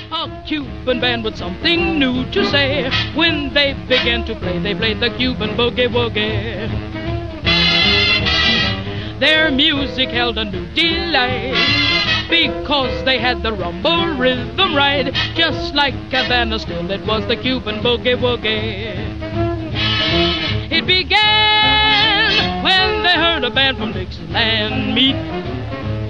A Cuban band with something new to say. When they began to play, they played the Cuban boogie woogie. Their music held a new delight because they had the rumble rhythm right. Just like Havana, still it was the Cuban boogie woogie. It began when they heard a band from Dixieland meet.